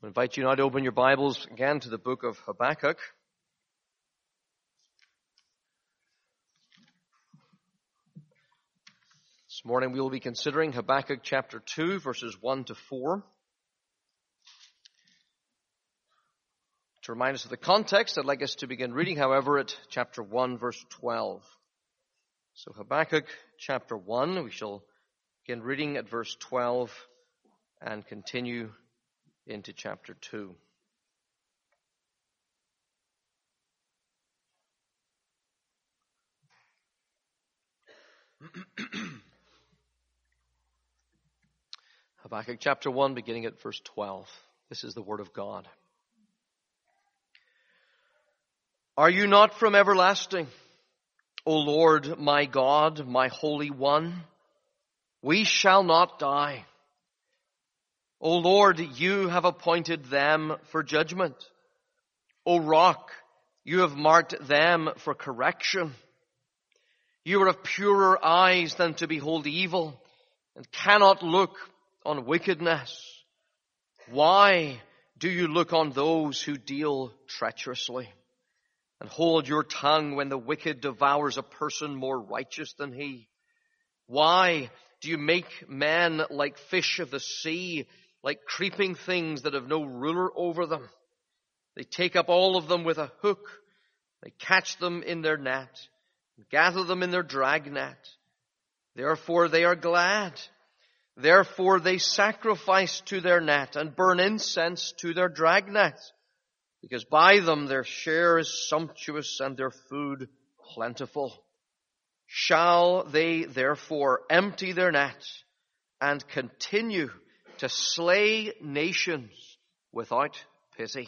I invite you now to open your Bibles again to the book of Habakkuk. This morning we will be considering Habakkuk chapter 2, verses 1 to 4. To remind us of the context, I'd like us to begin reading, however, at chapter 1, verse 12. So Habakkuk chapter 1, we shall begin reading at verse 12 and continue into chapter 2. Habakkuk chapter 1, beginning at verse 12. This is the word of God. Are you not from everlasting, O Lord my God, my Holy One? We shall not die. O Lord, you have appointed them for judgment. O Rock, you have marked them for correction. You are of purer eyes than to behold evil, and cannot look on wickedness. Why do you look on those who deal treacherously, and hold your tongue when the wicked devours a person more righteous than he? Why do you make men like fish of the sea, like creeping things that have no ruler over them? They take up all of them with a hook. They catch them in their net, and gather them in their dragnet. Therefore they are glad. Therefore they sacrifice to their net and burn incense to their dragnet, because by them their share is sumptuous and their food plentiful. Shall they therefore empty their nets and continue to slay nations without pity?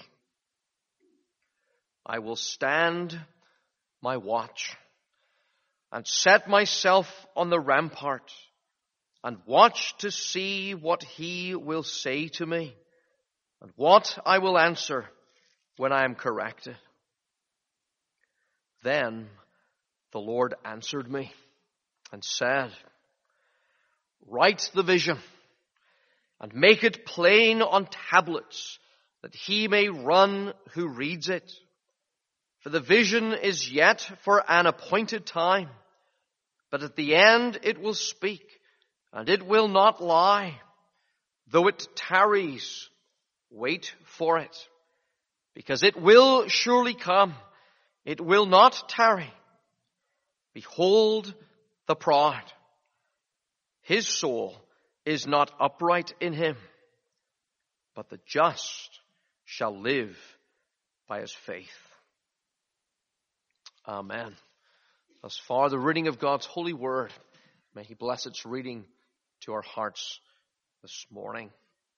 I will stand my watch and set myself on the rampart and watch to see what he will say to me and what I will answer when I am corrected. Then the Lord answered me and said, write the vision and make it plain on tablets, that he may run who reads it. For the vision is yet for an appointed time, but at the end it will speak, and it will not lie. Though it tarries, wait for it, because it will surely come. It will not tarry. Behold the proud. His soul is not upright in him, but the just shall live by his faith. Amen. Thus far the reading of God's holy word. May he bless its reading to our hearts this morning.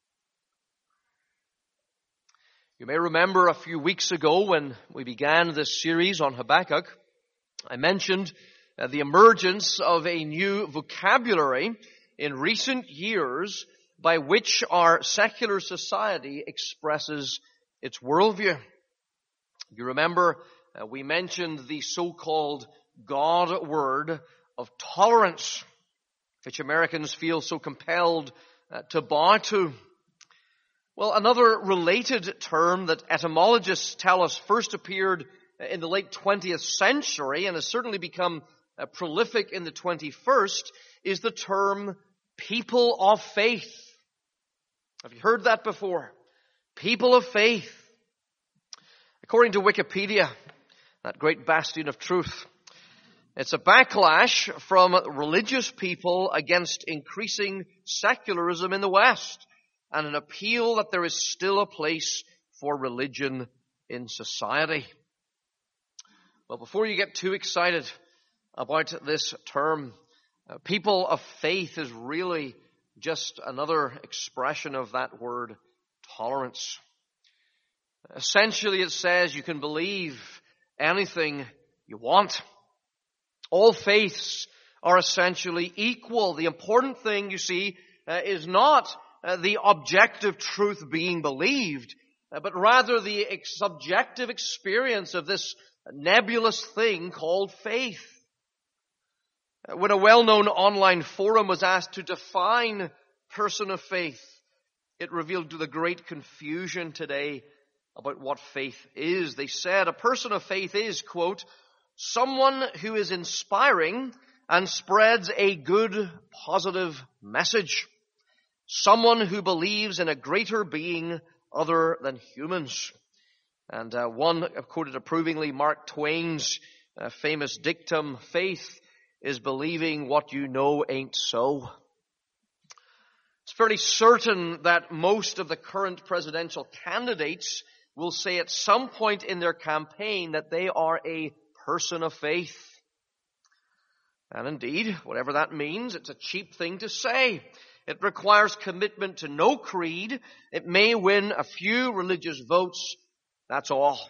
You may remember a few weeks ago when we began this series on Habakkuk, I mentioned the emergence of a new vocabulary in recent years by which our secular society expresses its worldview. You remember we mentioned the so-called God word of tolerance, which Americans feel so compelled to bow to. Well, another related term that etymologists tell us first appeared in the late 20th century and has certainly become prolific in the 21st is the term people of faith. Have you heard that before? People of faith. According to Wikipedia, that great bastion of truth, it's a backlash from religious people against increasing secularism in the West and an appeal that there is still a place for religion in society. Well, before you get too excited about this term, people of faith is really just another expression of that word tolerance. Essentially, it says you can believe anything you want. All faiths are essentially equal. The important thing, you see, is not the objective truth being believed, but rather the subjective experience of this nebulous thing called faith. When a well-known online forum was asked to define person of faith, it revealed the great confusion today about what faith is. They said a person of faith is, quote, someone who is inspiring and spreads a good, positive message. Someone who believes in a greater being other than humans. And one quoted approvingly Mark Twain's famous dictum, faith is believing what you know ain't so. It's fairly certain that most of the current presidential candidates will say at some point in their campaign that they are a person of faith. And indeed, whatever that means, it's a cheap thing to say. It requires commitment to no creed. It may win a few religious votes. That's all.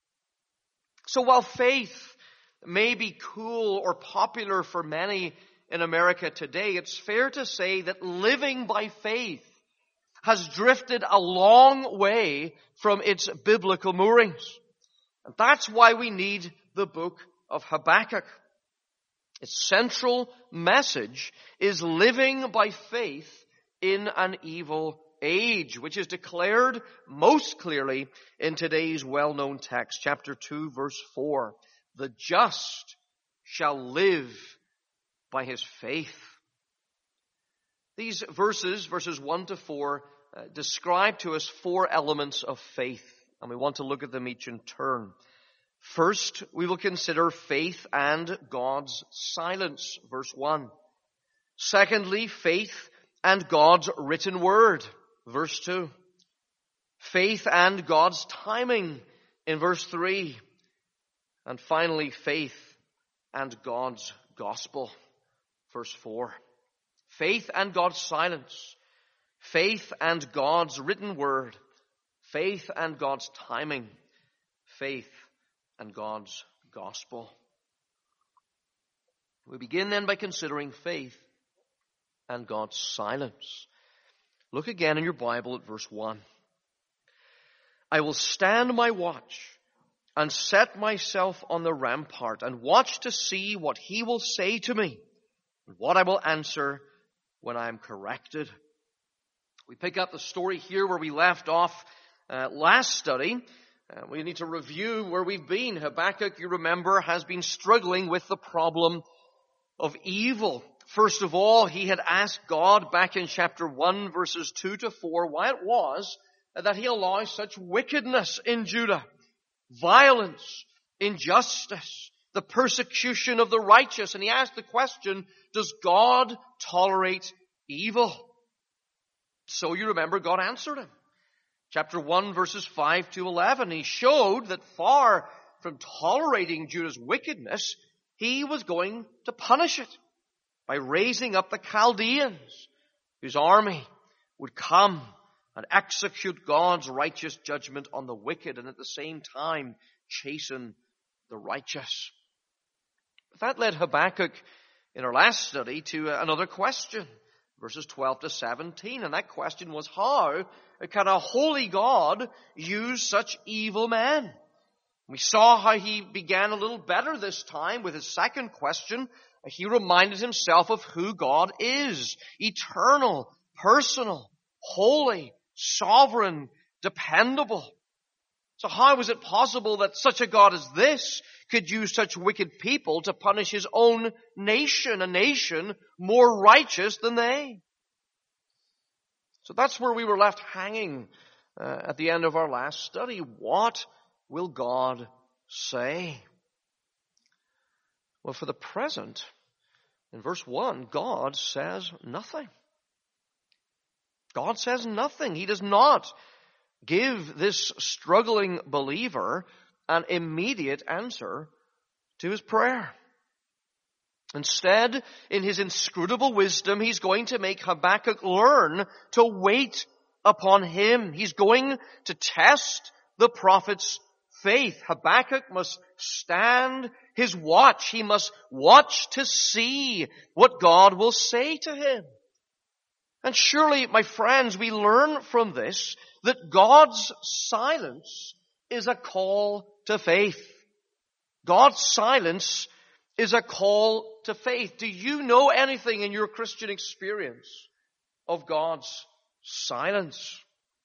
So while faith may be cool or popular for many in America today, it's fair to say that living by faith has drifted a long way from its biblical moorings. And that's why we need the book of Habakkuk. Its central message is living by faith in an evil age, which is declared most clearly in today's well-known text, chapter 2, verse 4. The just shall live by his faith. These verses 1 to 4, describe to us four elements of faith, and we want to look at them each in turn. First, we will consider faith and God's silence, verse 1. Secondly, faith and God's written word, verse 2. Faith and God's timing, in verse 3. And finally, faith and God's gospel, verse 4. Faith and God's silence. Faith and God's written word. Faith and God's timing. Faith and God's gospel. We begin then by considering faith and God's silence. Look again in your Bible at verse 1. I will stand my watch and set myself on the rampart and watch to see what he will say to me and what I will answer when I am corrected. We pick up the story here where we left off last study. We need to review where we've been. Habakkuk, you remember, has been struggling with the problem of evil. First of all, he had asked God back in chapter 1, verses 2 to 4, why it was that he allows such wickedness in Judah. Violence, injustice, the persecution of the righteous. And he asked the question, does God tolerate evil? So you remember, God answered him. Chapter 1, verses 5 to 11, he showed that far from tolerating Judah's wickedness, he was going to punish it by raising up the Chaldeans, whose army would come and execute God's righteous judgment on the wicked and at the same time chasten the righteous. But that led Habakkuk in our last study to another question, verses 12 to 17. And that question was, how can a holy God use such evil men? We saw how he began a little better this time with his second question. He reminded himself of who God is: eternal, personal, holy, sovereign, dependable. So how was it possible that such a God as this could use such wicked people to punish his own nation, a nation more righteous than they? So that's where we were left hanging at the end of our last study. What will God say? Well, for the present, in verse 1, God says nothing. God says nothing. He does not give this struggling believer an immediate answer to his prayer. Instead, in his inscrutable wisdom, he's going to make Habakkuk learn to wait upon him. He's going to test the prophet's faith. Habakkuk must stand his watch. He must watch to see what God will say to him. And surely, my friends, we learn from this that God's silence is a call to faith. God's silence is a call to faith. Do you know anything in your Christian experience of God's silence.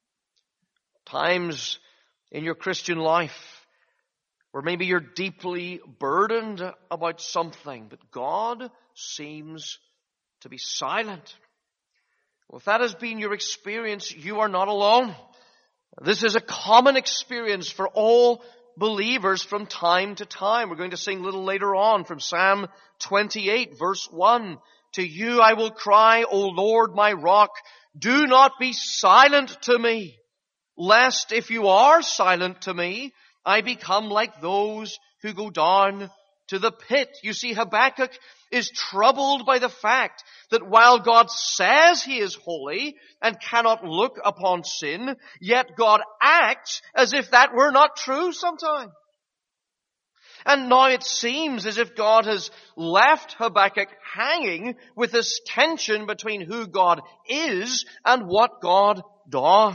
Times in your Christian life where maybe you're deeply burdened about something, but God seems to be silent. Well, if that has been your experience, you are not alone. This is a common experience for all believers from time to time. We're going to sing a little later on from Psalm 28, verse 1. To you I will cry, O Lord, my rock, do not be silent to me, lest if you are silent to me, I become like those who go down to the pit. You see, Habakkuk is troubled by the fact that while God says He is holy and cannot look upon sin, yet God acts as if that were not true sometimes. And now it seems as if God has left Habakkuk hanging with this tension between who God is and what God does.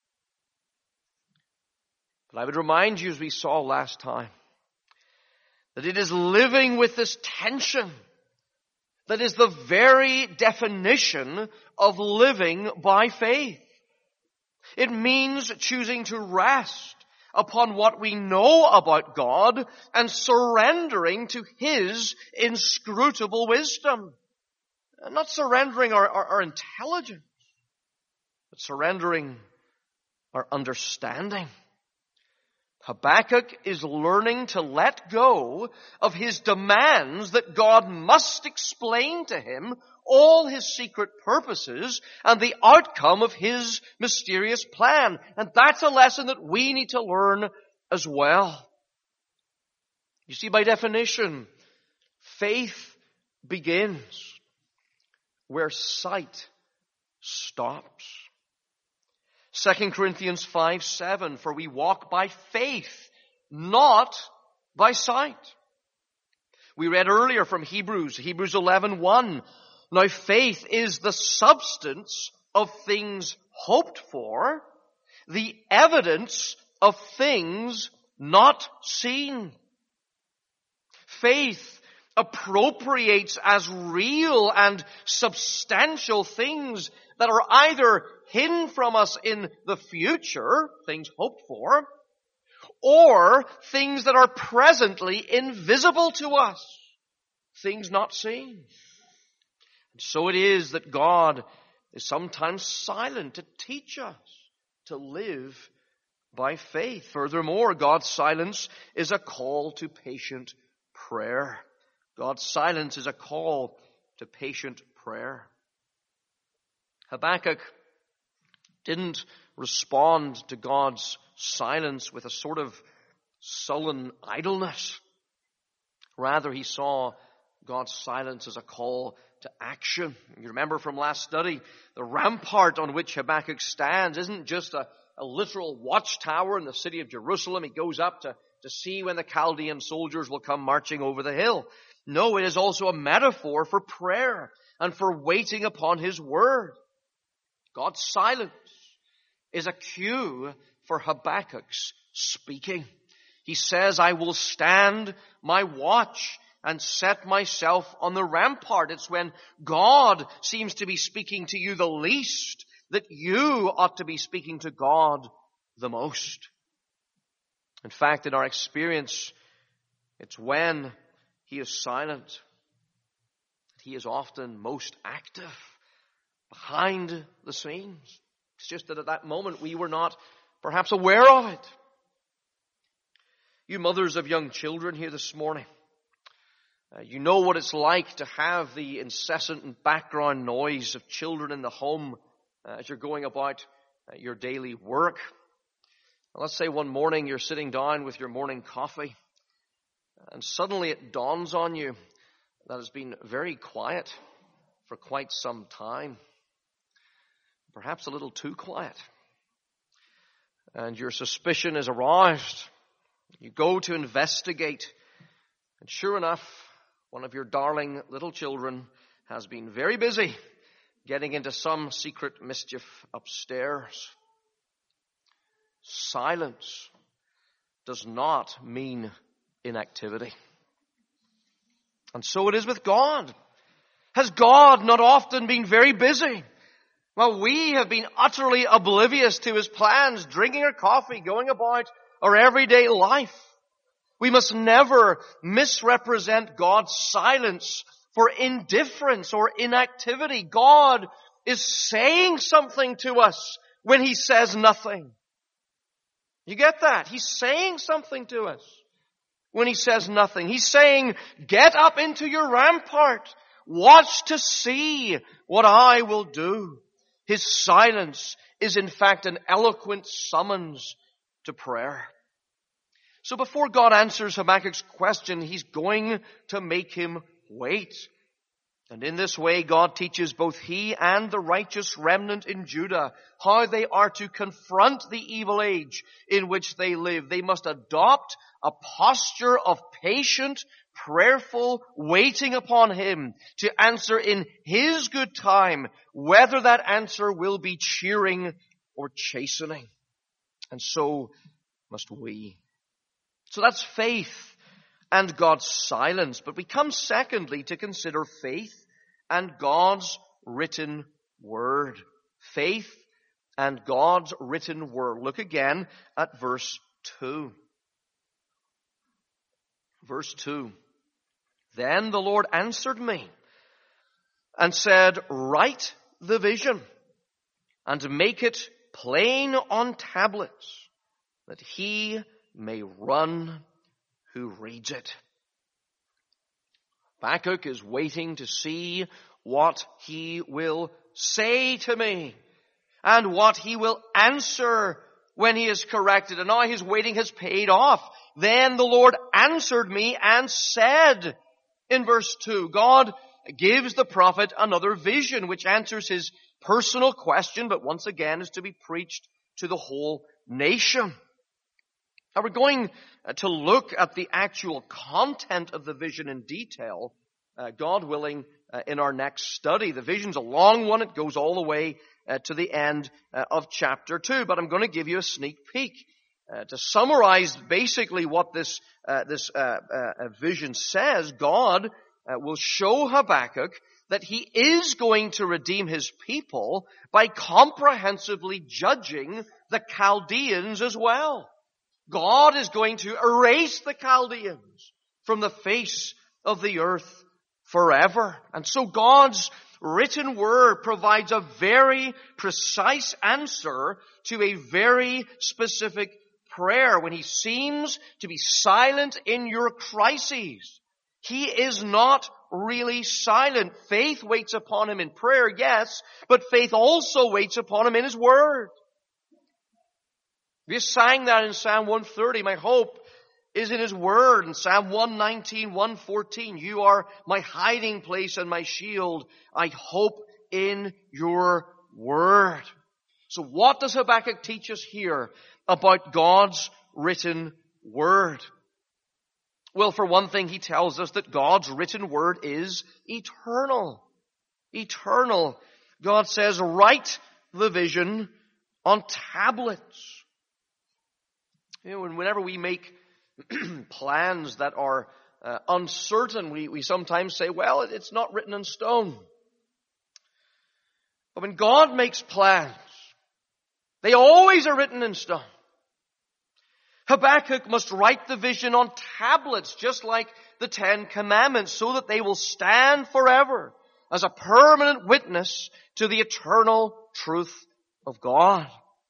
But I would remind you, as we saw last time, that it is living with this tension that is the very definition of living by faith. It means choosing to rest upon what we know about God and surrendering to His inscrutable wisdom. Not surrendering our intelligence, but surrendering our understanding. Habakkuk is learning to let go of his demands that God must explain to him all His secret purposes and the outcome of His mysterious plan. And that's a lesson that we need to learn as well. You see, by definition, faith begins where sight stops. 2 Corinthians 5:7, for we walk by faith, not by sight. We read earlier from Hebrews 11:1. Now faith is the substance of things hoped for, the evidence of things not seen. Faith appropriates as real and substantial things that are either hidden from us in the future, things hoped for, or things that are presently invisible to us, things not seen. And so it is that God is sometimes silent to teach us to live by faith. Furthermore, God's silence is a call to patient prayer. God's silence is a call to patient prayer. Habakkuk didn't respond to God's silence with a sort of sullen idleness. Rather, he saw God's silence as a call to action. You remember from last study, the rampart on which Habakkuk stands isn't just a literal watchtower in the city of Jerusalem. He goes up to see when the Chaldean soldiers will come marching over the hill. No, it is also a metaphor for prayer and for waiting upon His word. God's silence is a cue for Habakkuk's speaking. He says, I will stand my watch and set myself on the rampart. It's when God seems to be speaking to you the least that you ought to be speaking to God the most. In fact, in our experience, it's when He is silent that He is often most active behind the scenes. It's just that at that moment we were not perhaps aware of it. You mothers of young children here this morning, you know what it's like to have the incessant and background noise of children in the home as you're going about your daily work. Let's say one morning you're sitting down with your morning coffee and suddenly it dawns on you that it's been very quiet for quite some time. Perhaps a little too quiet. And your suspicion is aroused. You go to investigate. And sure enough, one of your darling little children has been very busy getting into some secret mischief upstairs. Silence does not mean inactivity. And so it is with God. Has God not often been very busy Well, we have been utterly oblivious to his plans, drinking our coffee, going about our everyday life. We must never misrepresent God's silence for indifference or inactivity. God is saying something to us when he says nothing. You get that? He's saying something to us when he says nothing. He's saying, get up into your rampart. Watch to see what I will do. His silence is in fact an eloquent summons to prayer. So before God answers Habakkuk's question, he's going to make him wait. And in this way, God teaches both he and the righteous remnant in Judah how they are to confront the evil age in which they live. They must adopt a posture of patient, prayerful waiting upon him to answer in his good time, whether that answer will be cheering or chastening. And so must we. So that's faith and God's silence. But we come secondly to consider faith and God's written word. Faith and God's written word. Look again at verse 2. Verse 2. Then the Lord answered me and said, write the vision and make it plain on tablets, that he may run who reads it. Habakkuk is waiting to see what he will say to me and what he will answer when he is corrected. And now his waiting has paid off. Then the Lord answered me and said, in verse 2, God gives the prophet another vision which answers his personal question, but once again is to be preached to the whole nation. Now we're going to look at the actual content of the vision in detail, God willing, in our next study. The vision's a long one. It goes all the way to the end of chapter 2. But I'm going to give you a sneak peek. To summarize basically what this vision says, God will show Habakkuk that he is going to redeem his people by comprehensively judging the Chaldeans as well. God is going to erase the Chaldeans from the face of the earth forever. And so God's written word provides a very precise answer to a very specific prayer. When he seems to be silent in your crises, he is not really silent. Faith waits upon him in prayer, yes, but faith also waits upon him in his word. We sang that in Psalm 130. My hope is in his word. In Psalm 119, 114, you are my hiding place and my shield. I hope in your word. So what does Habakkuk teach us here about God's written word? Well, for one thing, he tells us that God's written word is eternal. Eternal. God says, write the vision on tablets. You know, whenever we make plans that are uncertain, we sometimes say, well, it's not written in stone. But when God makes plans, they always are written in stone. Habakkuk must write the vision on tablets, just like the 10 Commandments, so that they will stand forever as a permanent witness to the eternal truth of God.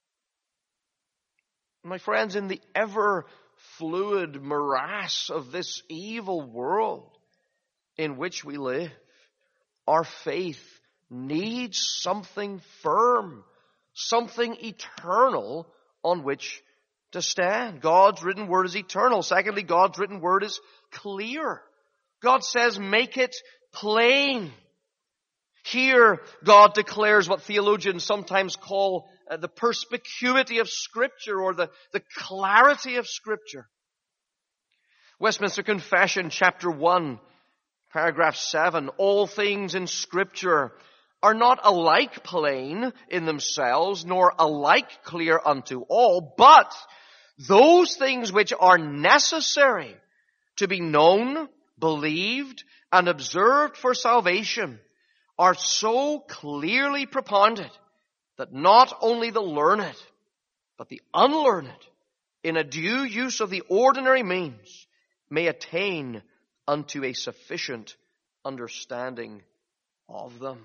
My friends, in the ever-fluid morass of this evil world in which we live, our faith needs something firm, something eternal on which to stand. God's written word is eternal. Secondly, God's written word is clear. God says, make it plain. Here, God declares what theologians sometimes call the perspicuity of Scripture, or the clarity of Scripture. Westminster Confession, chapter 1, paragraph 7, all things in Scripture are not alike plain in themselves, nor alike clear unto all, but those things which are necessary to be known, believed, and observed for salvation are so clearly propounded that not only the learned, but the unlearned, in a due use of the ordinary means, may attain unto a sufficient understanding of them.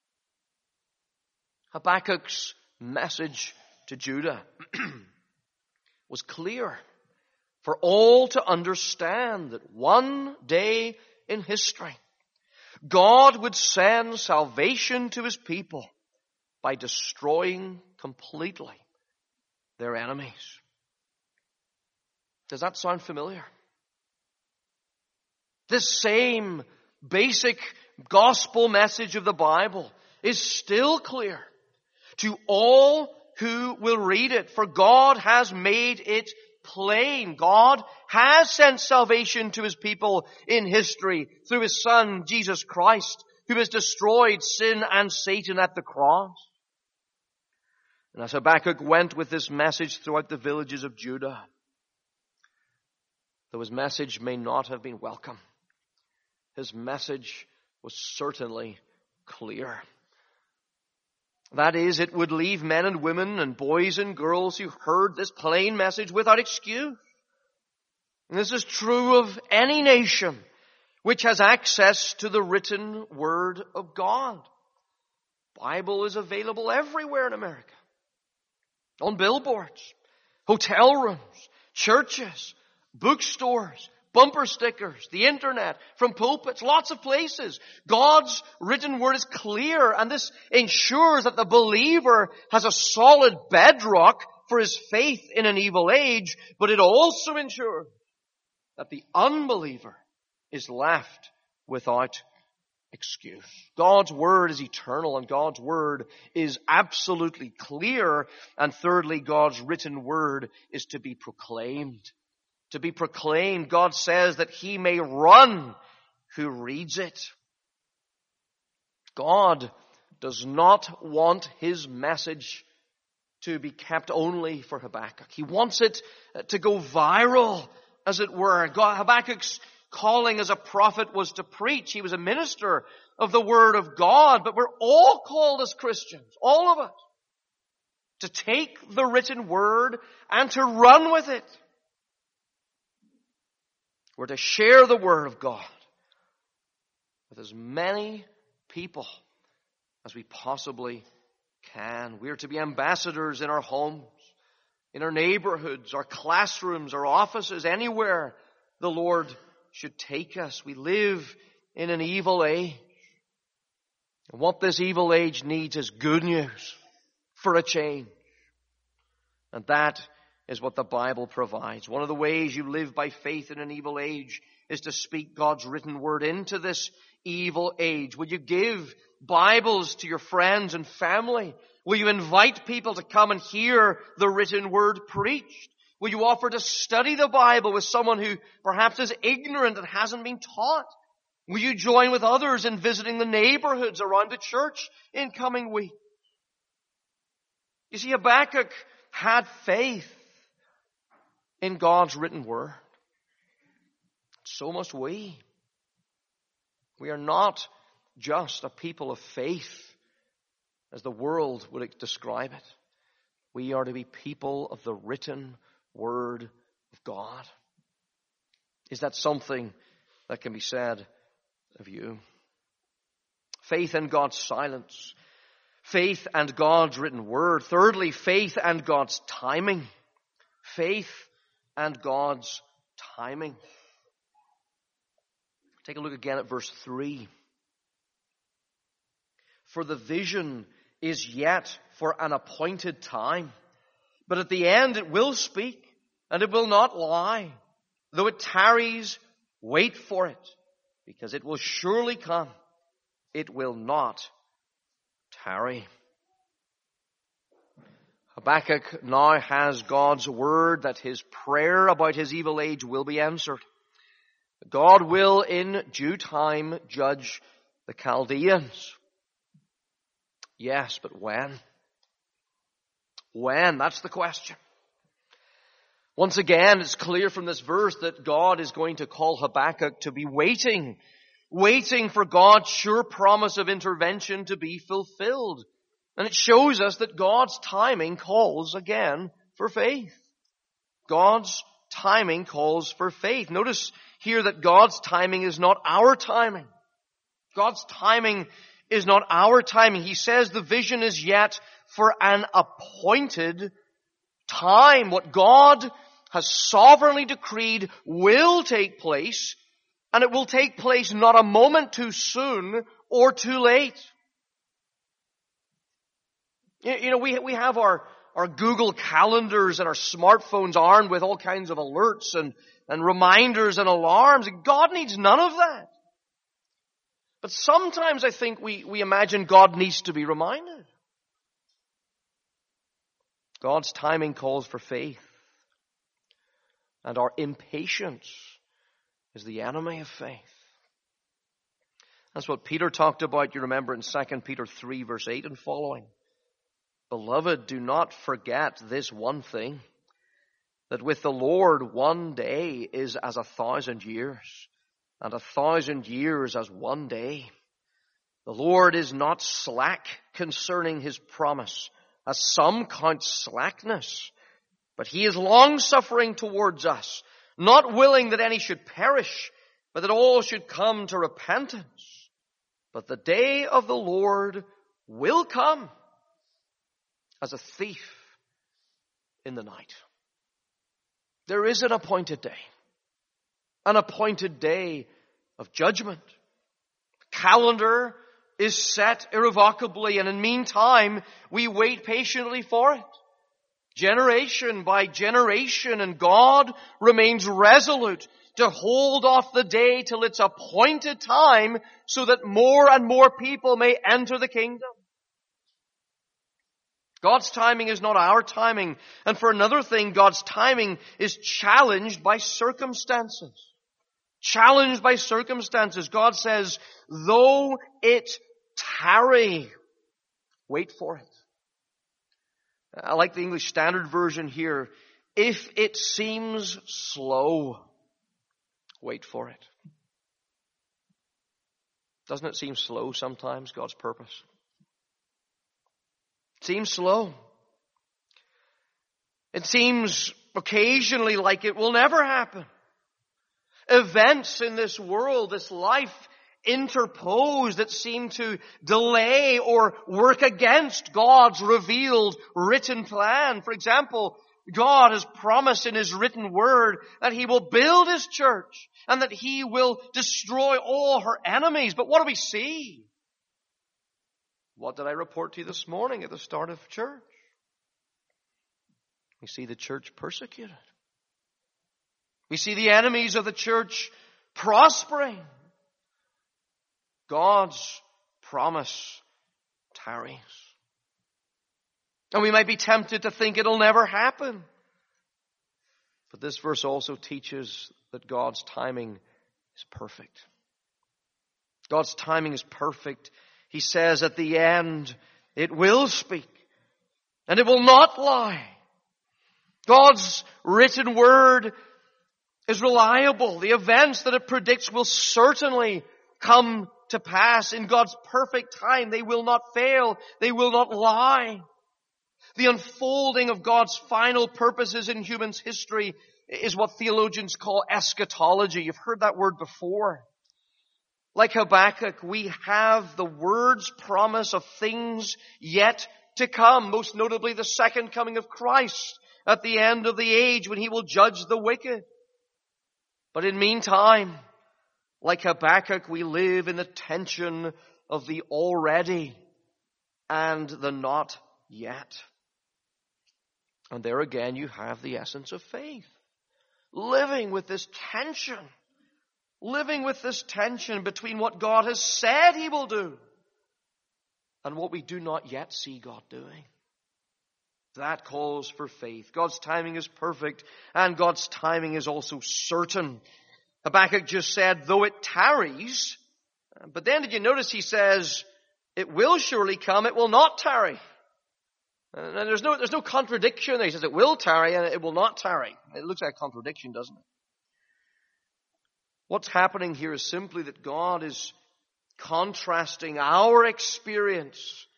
Habakkuk's message to Judah was clear for all to understand that one day in history, God would send salvation to his people by destroying completely their enemies. Does that sound familiar? This same basic gospel message of the Bible is still clear to all who will read it, for God has made it plain. God has sent salvation to his people in history through his Son, Jesus Christ, who has destroyed sin and Satan at the cross. And as Habakkuk went with this message throughout the villages of Judah, though his message may not have been welcome, his message was certainly clear. That is, it would leave men and women and boys and girls who heard this plain message without excuse. And this is true of any nation which has access to the written Word of God. The Bible is available everywhere in America. On billboards, hotel rooms, churches, bookstores, bumper stickers, the internet, from pulpits, lots of places. God's written word is clear, and this ensures that the believer has a solid bedrock for his faith in an evil age, but it also ensures that the unbeliever is left without excuse. God's word is eternal, and God's word is absolutely clear. And thirdly, God's written word is to be proclaimed. To be proclaimed, God says that he may run who reads it. God does not want his message to be kept only for Habakkuk. He wants it to go viral, as it were. Habakkuk's calling as a prophet was to preach. He was a minister of the Word of God, but we're all called as Christians, all of us, to take the written Word and to run with it. We're to share the Word of God with as many people as we possibly can. We are to be ambassadors in our homes, in our neighborhoods, our classrooms, our offices, anywhere the Lord should take us. We live in an evil age. And what this evil age needs is good news for a change. And that is what the Bible provides. One of the ways you live by faith in an evil age is to speak God's written word into this evil age. Will you give Bibles to your friends and family? Will you invite people to come and hear the written word preached? Will you offer to study the Bible with someone who perhaps is ignorant and hasn't been taught? Will you join with others in visiting the neighborhoods around the church in coming weeks? You see, Habakkuk had faith in God's written word. So must we. We are not just a people of faith, as the world would describe it. We are to be people of the written Word of God. Is that something that can be said of you? Faith in God's silence. Faith and God's written word. Thirdly, faith and God's timing. Faith and God's timing. Take a look again at verse 3. For the vision is yet for an appointed time, but at the end it will speak, and it will not lie. Though it tarries, wait for it, because it will surely come. It will not tarry. Habakkuk now has God's word that his prayer about his evil age will be answered. God will in due time judge the Chaldeans. Yes, but when? When? That's the question. Once again, it's clear from this verse that God is going to call Habakkuk to be waiting for God's sure promise of intervention to be fulfilled. And it shows us that God's timing calls again for faith. God's timing calls for faith. Notice here that God's timing is not our timing. God's timing is not our timing. He says the vision is yet for an appointed time. What God has sovereignly decreed will take place, and it will take place not a moment too soon or too late. You know, we have our Google calendars and our smartphones armed with all kinds of alerts and reminders and alarms. God needs none of that. But sometimes I think we imagine God needs to be reminded. God's timing calls for faith. And our impatience is the enemy of faith. That's what Peter talked about, you remember, in 2 Peter 3, verse 8 and following. Beloved, do not forget this one thing, that with the Lord 1 day is as 1,000 years, and 1,000 years as 1 day. The Lord is not slack concerning his promise, as some count slackness, but he is long-suffering towards us, not willing that any should perish, but that all should come to repentance. But the day of the Lord will come as a thief in the night. There is an appointed day of judgment. The calendar is set irrevocably, and in the meantime, we wait patiently for it. Generation by generation, and God remains resolute to hold off the day till its appointed time so that more and more people may enter the kingdom. God's timing is not our timing. And for another thing, God's timing is challenged by circumstances. Challenged by circumstances. God says, though it tarry, wait for it. I like the English Standard Version here. If it seems slow, wait for it. Doesn't it seem slow sometimes, God's purpose? It seems slow. It seems occasionally like it will never happen. Events in this world, this life, interpose that seem to delay or work against God's revealed written plan. For example, God has promised in his written word that he will build his church and that he will destroy all her enemies. But what do we see? What did I report to you this morning at the start of church? We see the church persecuted. We see the enemies of the church prospering. God's promise tarries. And we might be tempted to think it'll never happen. But this verse also teaches that God's timing is perfect. God's timing is perfect. He says at the end, it will speak and it will not lie. God's written word is reliable. The events that it predicts will certainly come to pass in God's perfect time. They will not fail. They will not lie. The unfolding of God's final purposes in human history is what theologians call eschatology. You've heard that word before. Like Habakkuk, we have the word's promise of things yet to come, most notably the second coming of Christ at the end of the age when he will judge the wicked. But in meantime, like Habakkuk, we live in the tension of the already and the not yet. And there again you have the essence of faith. Living with this tension. Living with this tension between what God has said he will do and what we do not yet see God doing. That calls for faith. God's timing is perfect and God's timing is also certain. Habakkuk just said, though it tarries, but then did you notice he says, it will surely come, it will not tarry. And there's no contradiction there. He says it will tarry and it will not tarry. It looks like a contradiction, doesn't it? What's happening here is simply that God is contrasting our experience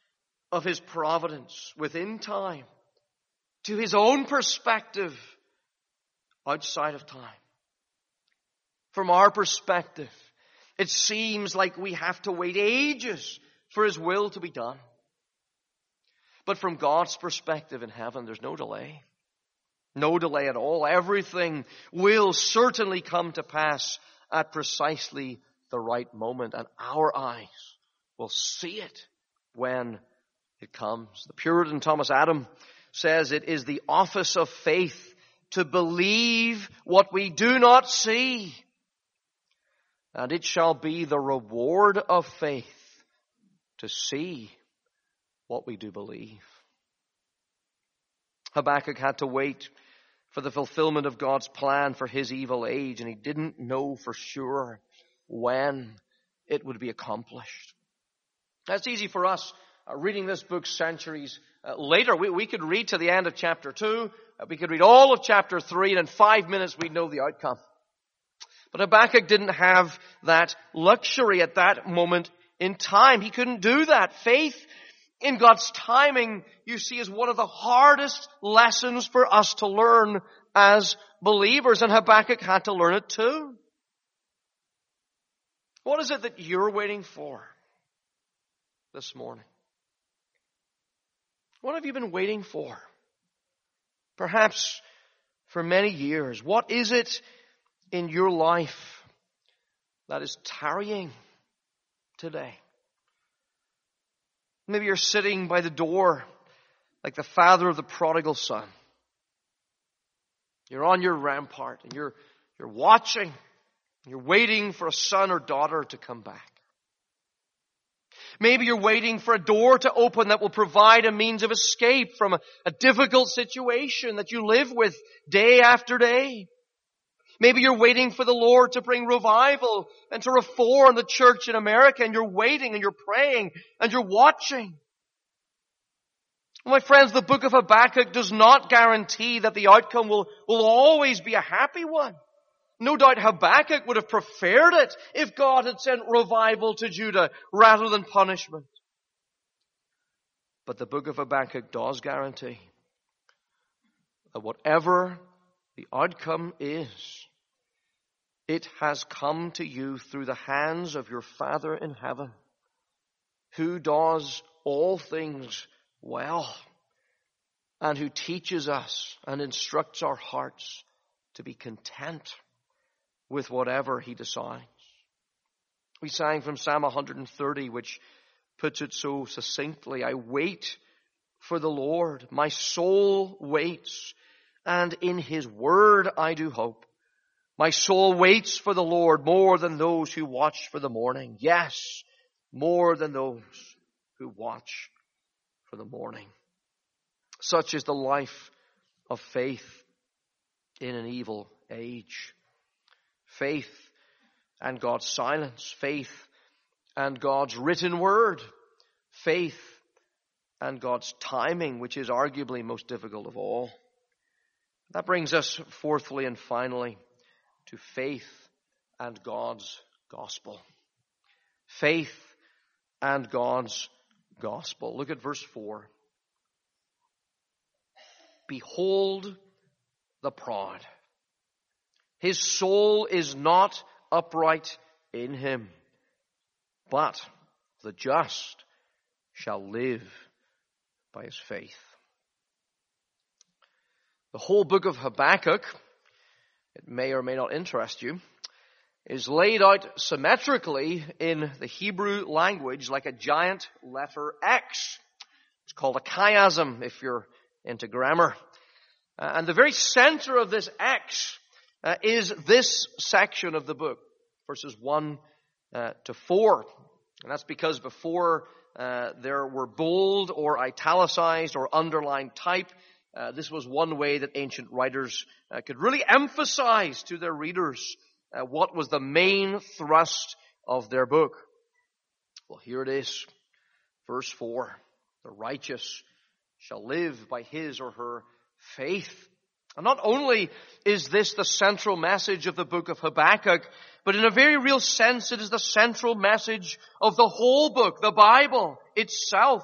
of his providence within time to his own perspective outside of time. From our perspective, it seems like we have to wait ages for his will to be done. But from God's perspective in heaven, there's no delay. No delay at all. Everything will certainly come to pass at precisely the right moment, and our eyes will see it when it comes. The Puritan Thomas Adam says it is the office of faith to believe what we do not see, and it shall be the reward of faith to see what we do believe. Habakkuk had to wait for the fulfillment of God's plan for his evil age, and he didn't know for sure when it would be accomplished. That's easy for us reading this book centuries later. We could read to the end of chapter 2, we could read all of chapter 3, and in 5 minutes we'd know the outcome. But Habakkuk didn't have that luxury at that moment in time. He couldn't do that. Faith in God's timing, you see, is one of the hardest lessons for us to learn as believers, and Habakkuk had to learn it too. What is it that you're waiting for this morning? What have you been waiting for? Perhaps for many years. What is it in your life that is tarrying today? Maybe you're sitting by the door like the father of the prodigal son. You're on your rampart and you're watching. You're waiting for a son or daughter to come back. Maybe you're waiting for a door to open that will provide a means of escape from a difficult situation that you live with day after day. Maybe you're waiting for the Lord to bring revival and to reform the church in America, and you're waiting and you're praying and you're watching. My friends, the book of Habakkuk does not guarantee that the outcome will always be a happy one. No doubt Habakkuk would have preferred it if God had sent revival to Judah rather than punishment. But the book of Habakkuk does guarantee that whatever the outcome is, it has come to you through the hands of your Father in heaven, who does all things well, and who teaches us and instructs our hearts to be content with whatever he decides. We sang from Psalm 130, which puts it so succinctly, I wait for the Lord, my soul waits, and in his word I do hope. My soul waits for the Lord more than those who watch for the morning. Yes, more than those who watch for the morning. Such is the life of faith in an evil age. Faith and God's silence. Faith and God's written word. Faith and God's timing, which is arguably most difficult of all. That brings us fourthly and finally to faith and God's gospel. Faith and God's gospel. Look at verse 4. Behold the proud. His soul is not upright in him, but the just shall live by his faith. The whole book of Habakkuk, it may or may not interest you, is laid out symmetrically in the Hebrew language like a giant letter X. It's called a chiasm if you're into grammar. And the very center of this X is this section of the book, verses 1 to 4. And that's because before there were bold or italicized or underlined type, this was one way that ancient writers could really emphasize to their readers what was the main thrust of their book. Well, here it is. Verse 4. The righteous shall live by his or her faith. And not only is this the central message of the book of Habakkuk, but in a very real sense, it is the central message of the whole book, the Bible itself.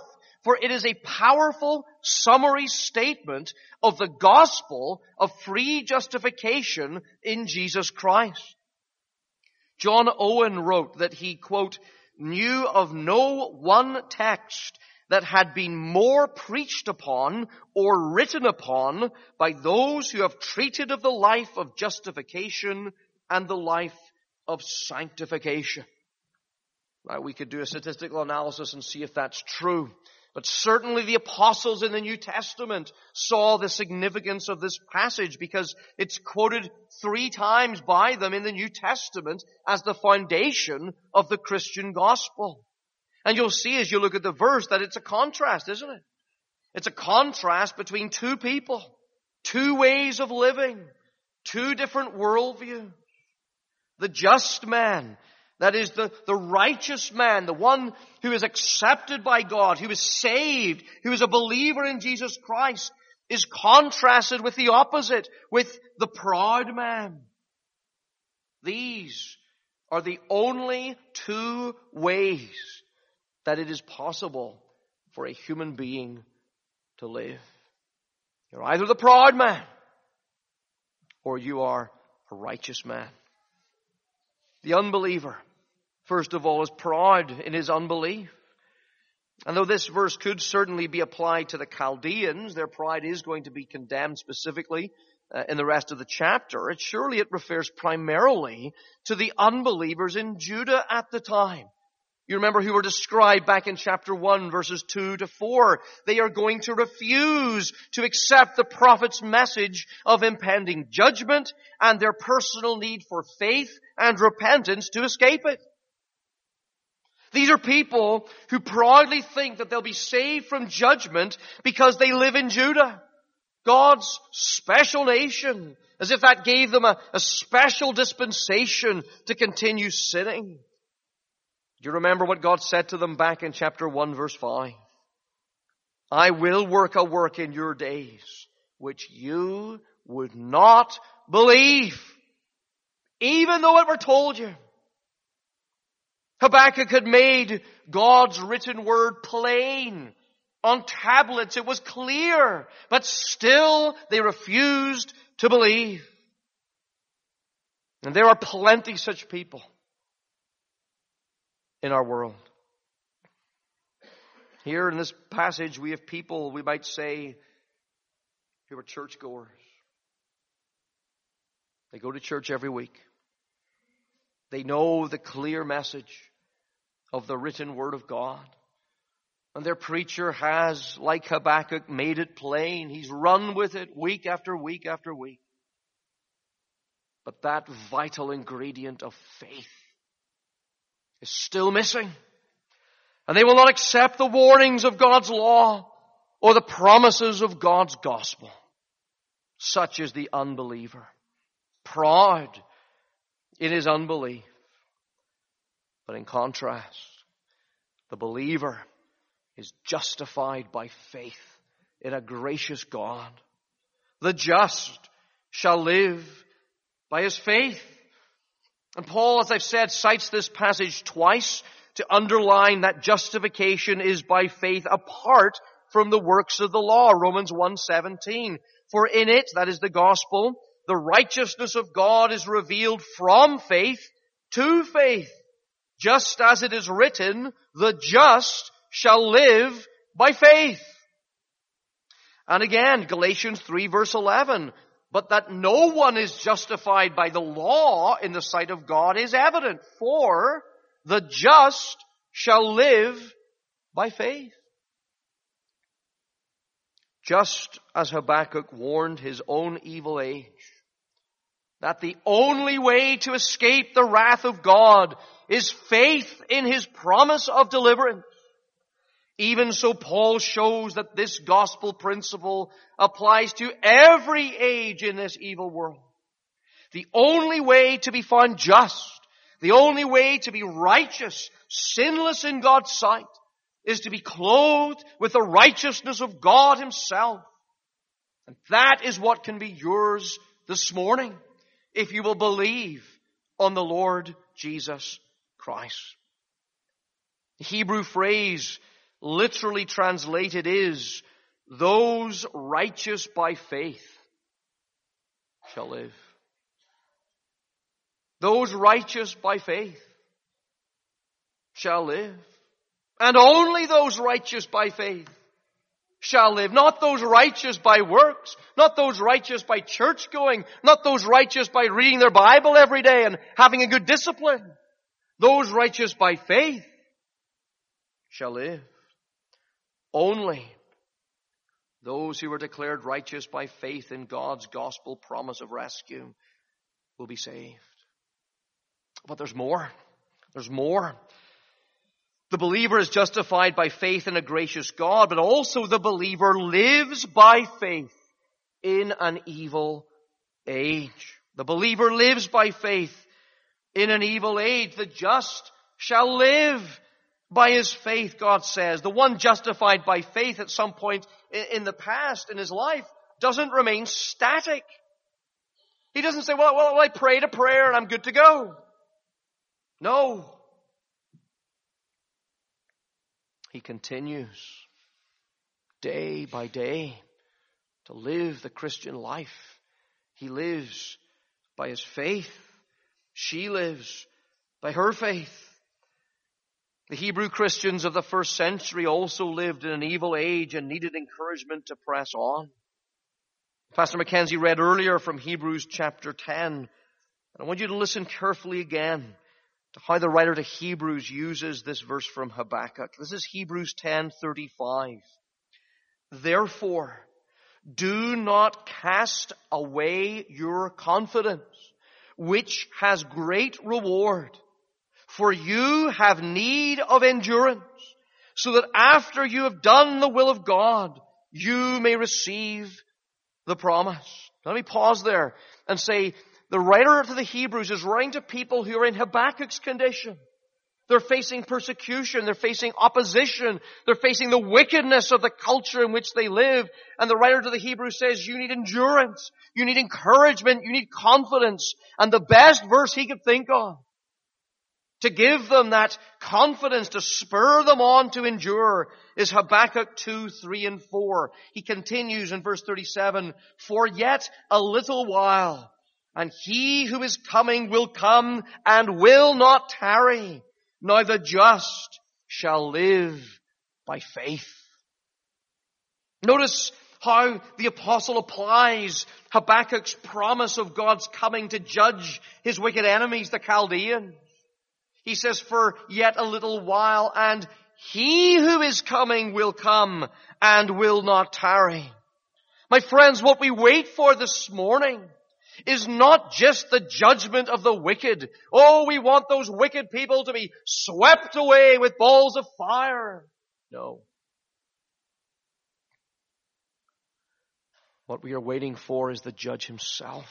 for it is a powerful summary statement of the gospel of free justification in Jesus Christ. John Owen wrote that he, quote, knew of no one text that had been more preached upon or written upon by those who have treated of the life of justification and the life of sanctification. Now, we could do a statistical analysis and see if that's true. But certainly the apostles in the New Testament saw the significance of this passage because it's quoted 3 times by them in the New Testament as the foundation of the Christian gospel. And you'll see as you look at the verse that it's a contrast, isn't it? It's a contrast between 2 people, 2 ways of living, 2 different worldviews. The just man, that is the righteous man, the one who is accepted by God, who is saved, who is a believer in Jesus Christ, is contrasted with the opposite, with the proud man. These are the only 2 ways that it is possible for a human being to live. You're either the proud man or you are a righteous man. The unbeliever, first of all, is proud in his unbelief. And though this verse could certainly be applied to the Chaldeans, their pride is going to be condemned specifically in the rest of the chapter. Surely it refers primarily to the unbelievers in Judah at the time. You remember who were described back in chapter 1, verses 2 to 4. They are going to refuse to accept the prophet's message of impending judgment and their personal need for faith and repentance to escape it. These are people who proudly think that they'll be saved from judgment because they live in Judah, God's special nation, as if that gave them a special dispensation to continue sinning. Do you remember what God said to them back in chapter 1, verse 5? I will work a work in your days which you would not believe, even though it were told you. Habakkuk had made God's written word plain on tablets. It was clear, but still they refused to believe. And there are plenty such people in our world. Here in this passage we have people, we might say, who are churchgoers. They go to church every week. They know the clear message of the written word of God. And their preacher has, like Habakkuk, made it plain. He's run with it week after week after week. But that vital ingredient of faith is still missing. And they will not accept the warnings of God's law or the promises of God's gospel. Such is the unbeliever, proud in his unbelief. But in contrast, the believer is justified by faith in a gracious God. The just shall live by his faith. And Paul, as I've said, cites this passage twice to underline that justification is by faith apart from the works of the law. Romans 1:17. For in it, that is the gospel, the righteousness of God is revealed from faith to faith. Just as it is written, the just shall live by faith. And again, Galatians 3 verse 11. But that no one is justified by the law in the sight of God is evident. For the just shall live by faith. Just as Habakkuk warned his own evil age, that the only way to escape the wrath of God is faith in his promise of deliverance. Even so, Paul shows that this gospel principle applies to every age in this evil world. The only way to be found just, the only way to be righteous, sinless in God's sight, is to be clothed with the righteousness of God himself. And that is what can be yours this morning, if you will believe on the Lord Jesus Christ. The Hebrew phrase literally translated is, those righteous by faith shall live. Those righteous by faith shall live. And only those righteous by faith shall live. Not those righteous by works. Not those righteous by church going. Not those righteous by reading their Bible every day and having a good discipline. Those righteous by faith shall live. Only those who are declared righteous by faith in God's gospel promise of rescue will be saved. But there's more. There's more. The believer is justified by faith in a gracious God, but also the believer lives by faith in an evil age. The believer lives by faith in an evil age. The just shall live by his faith, God says. The one justified by faith at some point in the past in his life doesn't remain static. He doesn't say, well, I prayed a prayer and I'm good to go. No. He continues day by day to live the Christian life. He lives by his faith. She lives by her faith. The Hebrew Christians of the first century also lived in an evil age and needed encouragement to press on. Pastor Mackenzie read earlier from Hebrews chapter 10. And I want you to listen carefully again to how the writer to Hebrews uses this verse from Habakkuk. This is Hebrews 10:35. Therefore, do not cast away your confidence, which has great reward. For you have need of endurance, so that after you have done the will of God, you may receive the promise. Let me pause there and say, the writer to the Hebrews is writing to people who are in Habakkuk's condition. They're facing persecution. They're facing opposition. They're facing the wickedness of the culture in which they live. And the writer to the Hebrews says, you need endurance. You need encouragement. You need confidence. And the best verse he could think of to give them that confidence, to spur them on to endure, is Habakkuk 2, 3, and 4. He continues in verse 37, for yet a little while, and he who is coming will come and will not tarry. Now the just shall live by faith. Notice how the apostle applies Habakkuk's promise of God's coming to judge his wicked enemies, the Chaldeans. He says, for yet a little while, and he who is coming will come and will not tarry. My friends, what we wait for this morning is not just the judgment of the wicked. Oh, we want those wicked people to be swept away with balls of fire. No. What we are waiting for is the judge himself.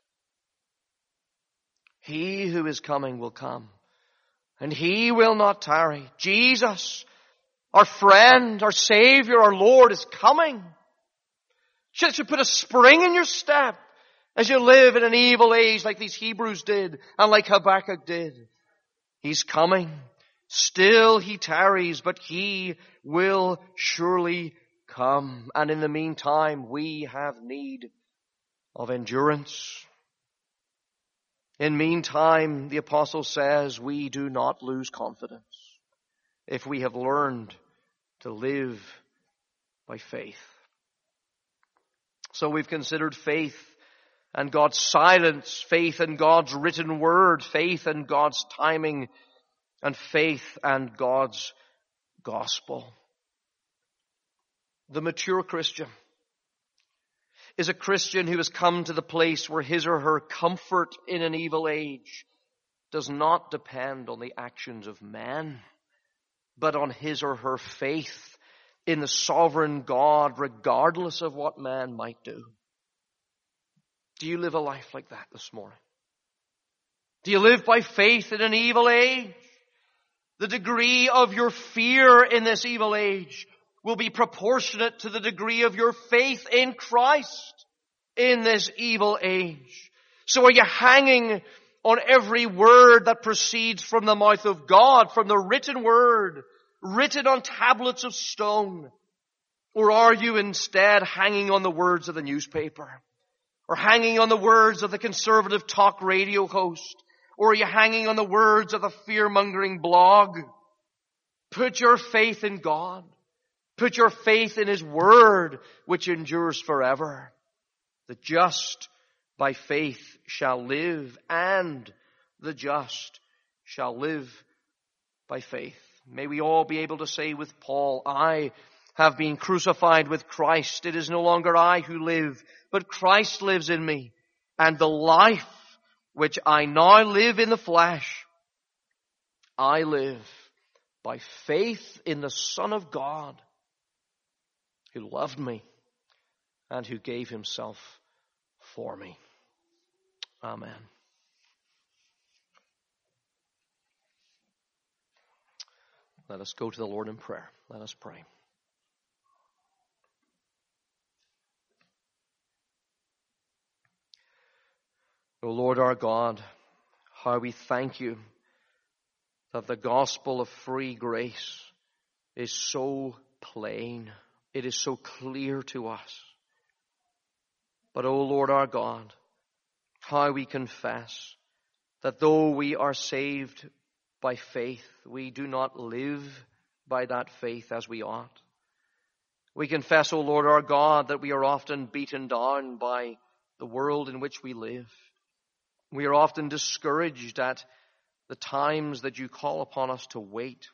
He who is coming will come, and he will not tarry. Jesus, our friend, our Savior, our Lord is coming. It should put a spring in your step as you live in an evil age like these Hebrews did and like Habakkuk did. He's coming. Still he tarries, but he will surely come. And in the meantime, we have need of endurance. In meantime, the apostle says, we do not lose confidence if we have learned to live by faith. So we've considered faith and God's silence, faith and God's written word, faith and God's timing, and faith and God's gospel. The mature Christian is a Christian who has come to the place where his or her comfort in an evil age does not depend on the actions of men, but on his or her faith in the sovereign God, regardless of what man might do. Do you live a life like that this morning? Do you live by faith in an evil age? The degree of your fear in this evil age will be proportionate to the degree of your faith in Christ in this evil age. So are you hanging on every word that proceeds from the mouth of God, from the written word, written on tablets of stone? Or are you instead hanging on the words of the newspaper? Or hanging on the words of the conservative talk radio host? Or are you hanging on the words of the fear-mongering blog? Put your faith in God. Put your faith in His Word, which endures forever. The just by faith shall live, and the just shall live by faith. May we all be able to say with Paul, I have been crucified with Christ. It is no longer I who live, but Christ lives in me. And the life which I now live in the flesh, I live by faith in the Son of God, who loved me and who gave Himself for me. Amen. Let us go to the Lord in prayer. Let us pray. O Lord our God, how we thank You that the gospel of free grace is so plain. It is so clear to us. But, O Lord our God, how we confess that though we are saved by faith, we do not live by that faith as we ought. We confess, O Lord our God, that we are often beaten down by the world in which we live. We are often discouraged at the times that You call upon us to wait.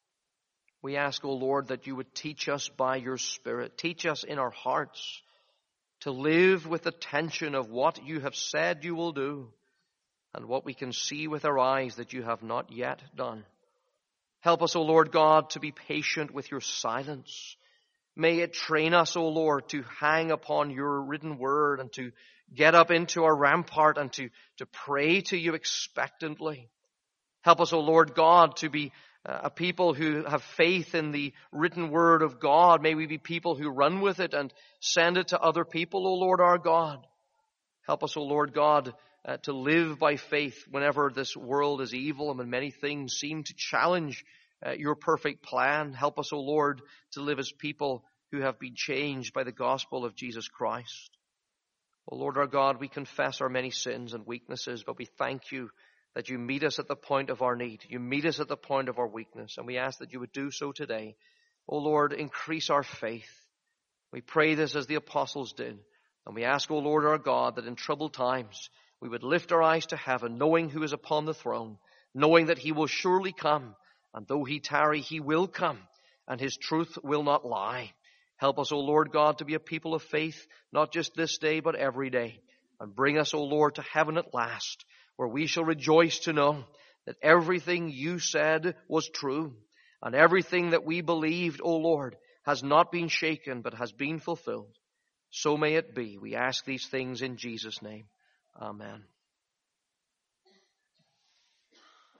We ask, O Lord, that You would teach us by Your Spirit. Teach us in our hearts to live with the tension of what You have said You will do and what we can see with our eyes that You have not yet done. Help us, O Lord God, to be patient with Your silence. May it train us, O Lord, to hang upon Your written word and to get up into our rampart and to pray to You expectantly. Help us, O Lord God, to be a people who have faith in the written word of God. May we be people who run with it and send it to other people, O Lord our God. Help us, O Lord God, to live by faith whenever this world is evil and when many things seem to challenge Your perfect plan. Help us, O Lord, to live as people who have been changed by the gospel of Jesus Christ. O Lord our God, we confess our many sins and weaknesses, but we thank You that You meet us at the point of our need. You meet us at the point of our weakness, and we ask that You would do so today. O Lord, increase our faith. We pray this as the apostles did, and we ask, O Lord our God, that in troubled times we would lift our eyes to heaven, knowing Who is upon the throne, knowing that He will surely come, and though He tarry, He will come, and His truth will not lie. Help us, O Lord God, to be a people of faith, not just this day, but every day. And bring us, O Lord, to heaven at last, where we shall rejoice to know that everything You said was true, and everything that we believed, O Lord, has not been shaken, but has been fulfilled. So may it be. We ask these things in Jesus' name. Amen.